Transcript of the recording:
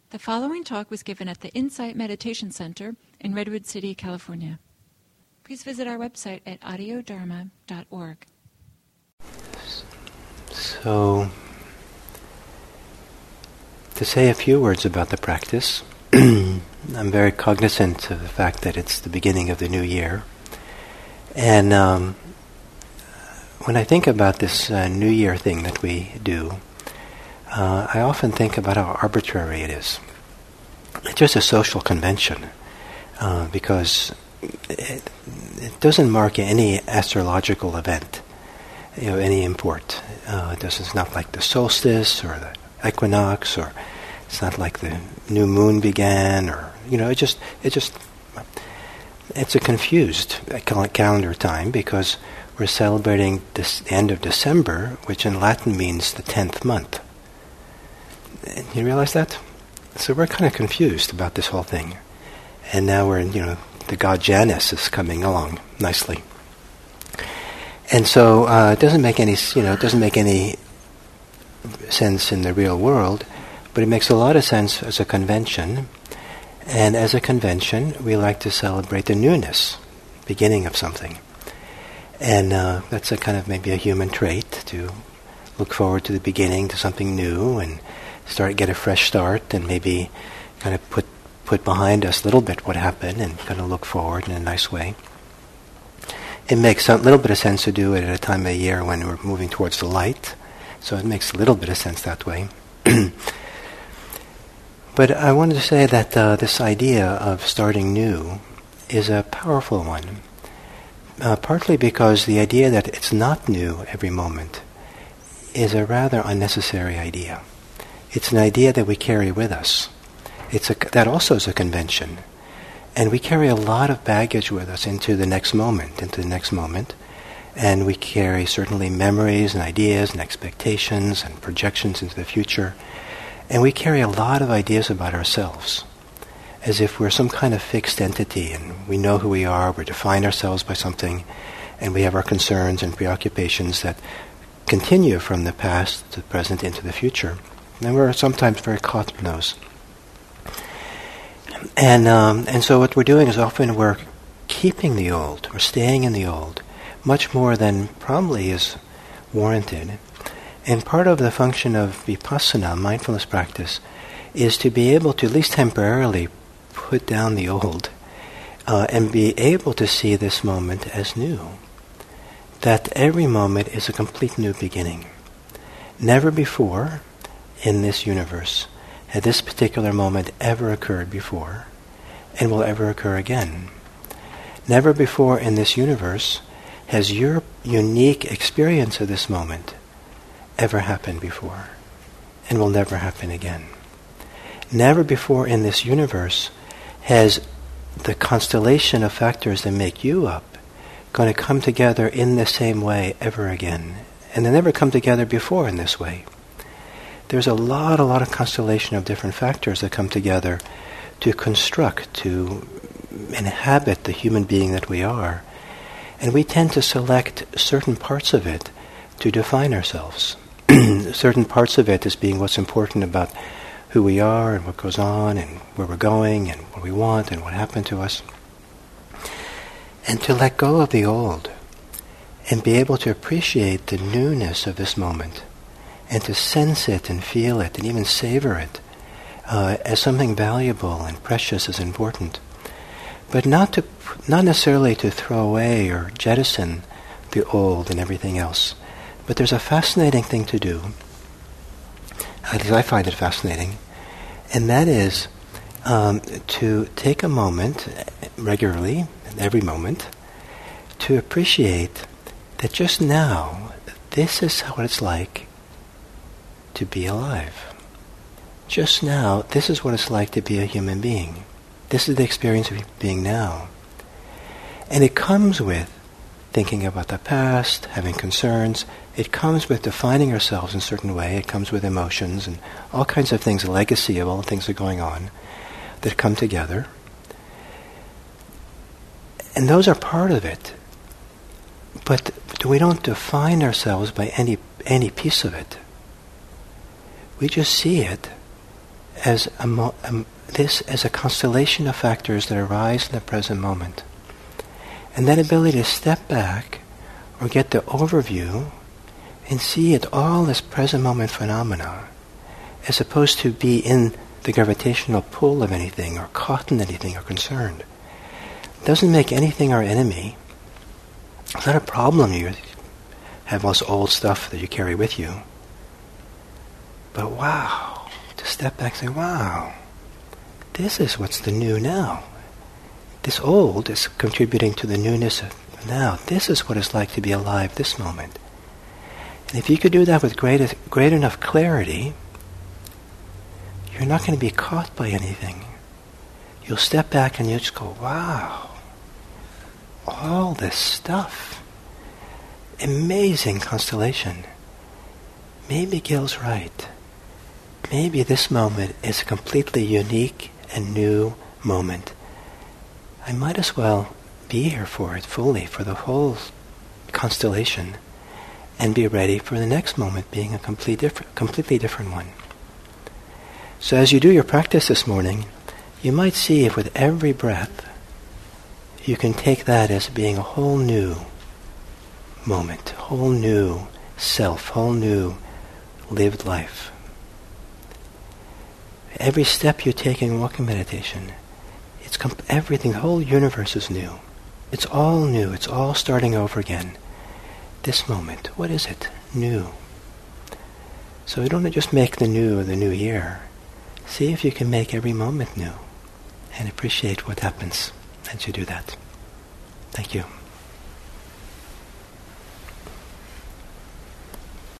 The following talk was given at the Insight Meditation Center in Redwood City, California. Please visit our website at audiodharma.org. So, to say a few words about the practice, I'm very cognizant of the fact that it's the beginning of the new year. And when I think about this New Year thing that we do, I often think about how arbitrary it is. It's just a social convention because it doesn't mark any astrological event, any import. It's not like the solstice or the equinox, or it's not like the new moon began, or it's a confused calendar time because we're celebrating the end of December, which in Latin means the 10th month. You realize that? So we're kind of confused about this whole thing. And now we're in, the god Janus is coming along nicely. And so it doesn't make any sense in the real world, but it makes a lot of sense as a convention. And as a convention, we like to celebrate the newness, beginning of something. And that's a kind of maybe a human trait, to look forward to the beginning, to something new, and get a fresh start, and maybe kind of put behind us a little bit what happened, and kind of look forward in a nice way. It makes a little bit of sense to do it at a time of year when we're moving towards the light, so it makes a little bit of sense that way. But I wanted to say that this idea of starting new is a powerful one, partly because the idea that it's not new every moment is a rather unnecessary idea. It's an idea that we carry with us. That also is a convention. And we carry a lot of baggage with us into the next moment. And we carry certainly memories and ideas and expectations and projections into the future. And we carry a lot of ideas about ourselves, as if we're some kind of fixed entity, and we know who we are, we define ourselves by something, and we have our concerns and preoccupations that continue from the past to the present into the future. And we're sometimes very caught in those. And so what we're doing is often we're keeping the old, we're staying in the old, much more than probably is warranted. And part of the function of vipassana, mindfulness practice, is to be able to, at least temporarily, put down the old and be able to see this moment as new. That every moment is a complete new beginning. Never before in this universe had this particular moment ever occurred before, and will ever occur again. Never before in this universe has your unique experience of this moment ever happened before, and will never happen again. Never before in this universe has the constellation of factors that make you up going to come together in the same way ever again. And they never come together before in this way. There's a lot of constellation of different factors that come together to construct, to inhabit the human being that we are. And we tend to select certain parts of it to define ourselves. Certain parts of it as being what's important about who we are and what goes on and where we're going and what we want and what happened to us. And to let go of the old and be able to appreciate the newness of this moment, and to sense it and feel it and even savor it as something valuable and precious as important. But not necessarily to throw away or jettison the old and everything else. But there's a fascinating thing to do, at least I find it fascinating, and that is to take a moment regularly, every moment, to appreciate that just now, this is what it's like to be alive. Just now, this is what it's like to be a human being. This is the experience of being now. And it comes with thinking about the past, having concerns. It comes with defining ourselves in a certain way. It comes with emotions and all kinds of things, a legacy of all the things that are going on that come together. And those are part of it. But we don't define ourselves by any piece of it. We just see it as this as a constellation of factors that arise in the present moment. And that ability to step back or get the overview and see it all as present moment phenomena, as opposed to be in the gravitational pull of anything or caught in anything or concerned. It doesn't make anything our enemy. It's not a problem you have all this old stuff that you carry with you. But wow, to step back and say, wow, this is what's the new now. This old is contributing to the newness of now. This is what it's like to be alive this moment. And if you could do that with great enough clarity, you're not going to be caught by anything. You'll step back and you'll just go, wow, all this stuff. Amazing constellation. Maybe Gil's right. Maybe this moment is a completely unique and new moment. I might as well be here for it fully, for the whole constellation, and be ready for the next moment being a completely different one. So as you do your practice this morning, you might see if with every breath you can take that as being a whole new moment, whole new self, whole new lived life. Every step you take in walking meditation, it's everything, the whole universe is new. It's all new. It's all starting over again. This moment, what is it? New. So you don't just make the new year. See if you can make every moment new and appreciate what happens as you do that. Thank you.